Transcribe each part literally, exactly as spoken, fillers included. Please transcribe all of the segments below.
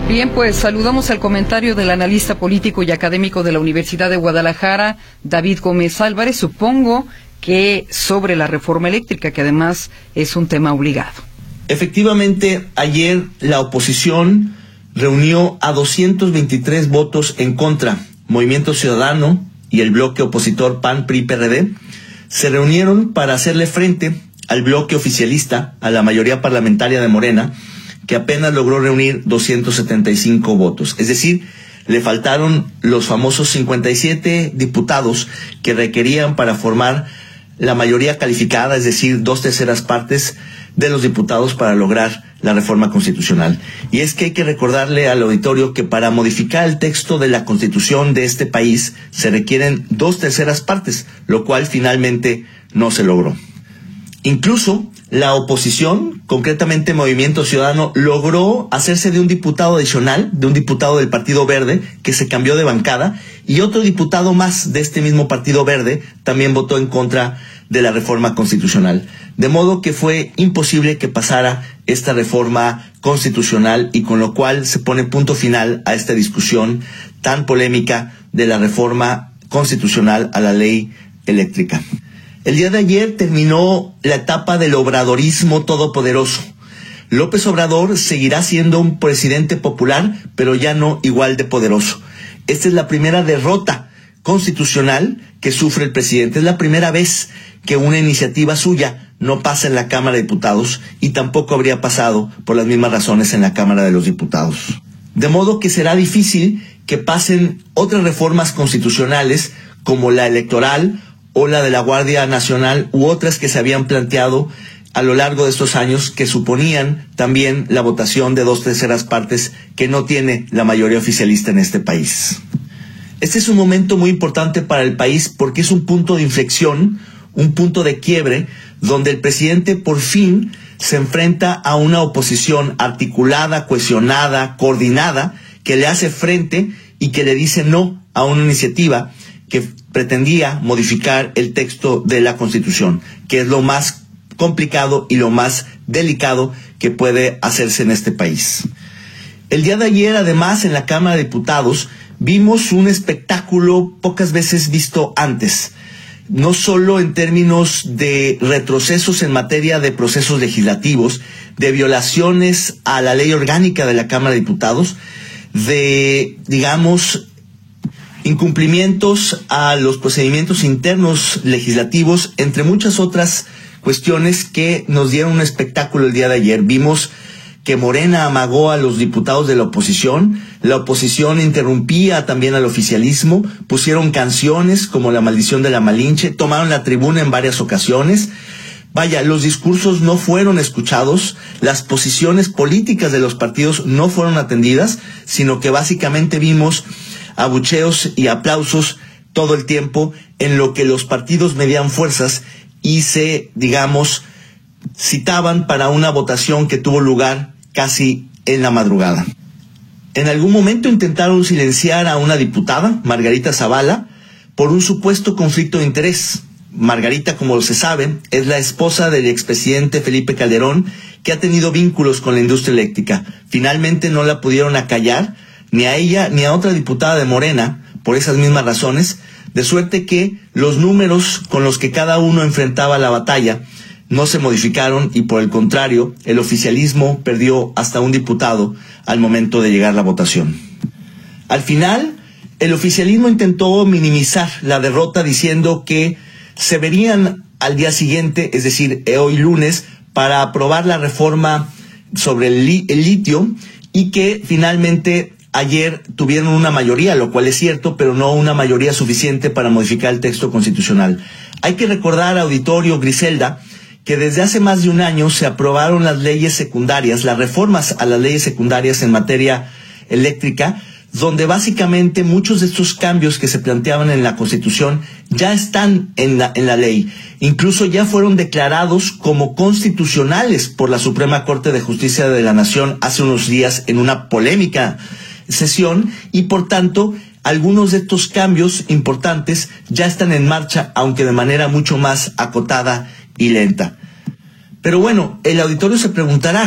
Bien, pues saludamos al comentario del analista político y académico de la Universidad de Guadalajara, David Gómez Álvarez, supongo que sobre la reforma eléctrica, que además es un tema obligado. Efectivamente, ayer la oposición reunió a doscientos veintitrés votos en contra. Movimiento Ciudadano y el bloque opositor P A N, P R I, P R D se reunieron para hacerle frente al bloque oficialista, a la mayoría parlamentaria de Morena, que apenas logró reunir doscientos setenta y cinco votos. Es decir, le faltaron los famosos cincuenta y siete diputados que requerían para formar la mayoría calificada, es decir, dos terceras partes de los diputados para lograr la reforma constitucional. Y es que hay que recordarle al auditorio que para modificar el texto de la Constitución de este país se requieren dos terceras partes, lo cual finalmente no se logró. Incluso la oposición, concretamente Movimiento Ciudadano, logró hacerse de un diputado adicional, de un diputado del Partido Verde, que se cambió de bancada, y otro diputado más de este mismo Partido Verde también votó en contra de la reforma constitucional. De modo que fue imposible que pasara esta reforma constitucional, y con lo cual se pone punto final a esta discusión tan polémica de la reforma constitucional a la ley eléctrica. El día de ayer terminó la etapa del obradorismo todopoderoso. López Obrador seguirá siendo un presidente popular, pero ya no igual de poderoso. Esta es la primera derrota constitucional que sufre el presidente. Es la primera vez que una iniciativa suya no pasa en la Cámara de Diputados, y tampoco habría pasado por las mismas razones en la Cámara de los Diputados. De modo que será difícil que pasen otras reformas constitucionales como la electoral o la de la Guardia Nacional u otras que se habían planteado a lo largo de estos años, que suponían también la votación de dos terceras partes que no tiene la mayoría oficialista en este país. Este es un momento muy importante para el país porque es un punto de inflexión, un punto de quiebre, donde el presidente por fin se enfrenta a una oposición articulada, cohesionada, coordinada, que le hace frente y que le dice no a una iniciativa que pretendía modificar el texto de la Constitución, que es lo más complicado y lo más delicado que puede hacerse en este país. El día de ayer, además, en la Cámara de Diputados, vimos un espectáculo pocas veces visto antes, no solo en términos de retrocesos en materia de procesos legislativos, de violaciones a la ley orgánica de la Cámara de Diputados, de, digamos, incumplimientos a los procedimientos internos legislativos, entre muchas otras cuestiones que nos dieron un espectáculo el día de ayer. Vimos que Morena amagó a los diputados de la oposición, la oposición interrumpía también al oficialismo, pusieron canciones como La Maldición de la Malinche, tomaron la tribuna en varias ocasiones. Vaya, los discursos no fueron escuchados, las posiciones políticas de los partidos no fueron atendidas, sino que básicamente vimos abucheos y aplausos todo el tiempo, en lo que los partidos medían fuerzas y se, digamos, citaban para una votación que tuvo lugar casi en la madrugada. En algún momento intentaron silenciar a una diputada, Margarita Zavala, por un supuesto conflicto de interés. Margarita, como se sabe, es la esposa del expresidente Felipe Calderón, que ha tenido vínculos con la industria eléctrica. Finalmente no la pudieron acallar, ni a ella ni a otra diputada de Morena, por esas mismas razones, de suerte que los números con los que cada uno enfrentaba la batalla no se modificaron, y por el contrario, el oficialismo perdió hasta un diputado al momento de llegar la votación. Al final, el oficialismo intentó minimizar la derrota diciendo que se verían al día siguiente, es decir, hoy lunes, para aprobar la reforma sobre el, li- el litio, y que finalmente ayer tuvieron una mayoría, lo cual es cierto, pero no una mayoría suficiente para modificar el texto constitucional. Hay que recordar, auditorio, Griselda, que desde hace más de un año se aprobaron las leyes secundarias, las reformas a las leyes secundarias en materia eléctrica, donde básicamente muchos de estos cambios que se planteaban en la Constitución ya están en la, en la ley. Incluso ya fueron declarados como constitucionales por la Suprema Corte de Justicia de la Nación hace unos días en una polémica sesión, y por tanto algunos de estos cambios importantes ya están en marcha, aunque de manera mucho más acotada y lenta. Pero bueno, el auditorio se preguntará,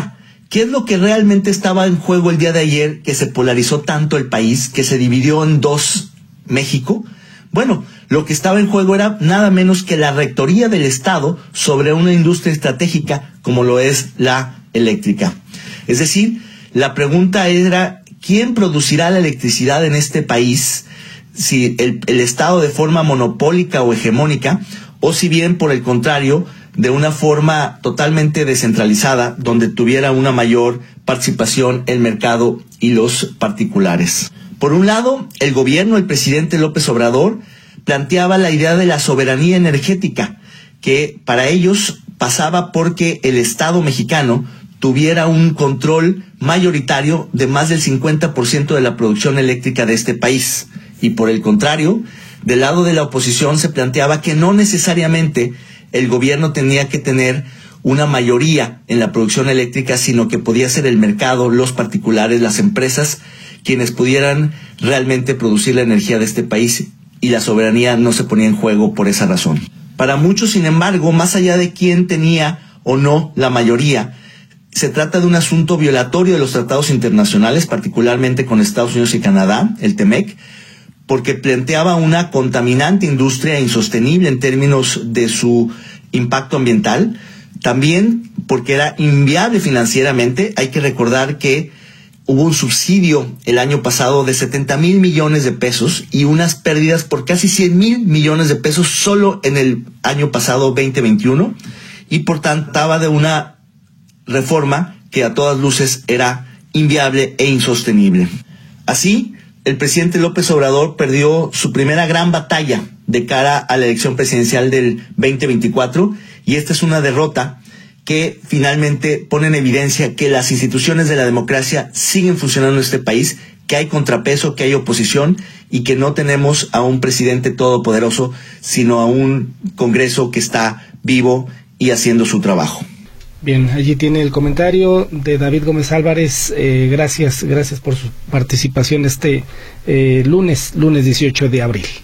¿Qué es lo que realmente estaba en juego el día de ayer que se polarizó tanto el país, que se dividió en dos México? Bueno, lo que estaba en juego era nada menos que la rectoría del Estado sobre una industria estratégica como lo es la eléctrica. Es decir, la pregunta era, ¿quién producirá la electricidad en este país? Si el, el Estado de forma monopólica o hegemónica, o si bien por el contrario, de una forma totalmente descentralizada, donde tuviera una mayor participación el mercado y los particulares. Por un lado, el gobierno, el presidente López Obrador, planteaba la idea de la soberanía energética, que para ellos pasaba porque el Estado mexicano tuviera un control mayoritario de más del cincuenta por ciento de la producción eléctrica de este país. Y por el contrario, del lado de la oposición se planteaba que no necesariamente el gobierno tenía que tener una mayoría en la producción eléctrica, sino que podía ser el mercado, los particulares, las empresas, quienes pudieran realmente producir la energía de este país, y la soberanía no se ponía en juego por esa razón. Para muchos, sin embargo, más allá de quién tenía o no la mayoría, se trata de un asunto violatorio de los tratados internacionales, particularmente con Estados Unidos y Canadá, el TEMEC, porque planteaba una contaminante industria insostenible en términos de su impacto ambiental, también porque era inviable financieramente. Hay que recordar que hubo un subsidio el año pasado de setenta mil millones de pesos y unas pérdidas por casi cien mil millones de pesos solo en el año pasado veinte veintiuno, y por tanto trataba de una reforma que a todas luces era inviable e insostenible. Así, el presidente López Obrador perdió su primera gran batalla de cara a la elección presidencial del veinte veinticuatro, y esta es una derrota que finalmente pone en evidencia que las instituciones de la democracia siguen funcionando en este país, que hay contrapeso, que hay oposición, y que no tenemos a un presidente todopoderoso, sino a un Congreso que está vivo y haciendo su trabajo. Bien, allí tiene el comentario de David Gómez Álvarez. Eh, gracias, gracias por su participación este eh, lunes, lunes dieciocho de abril.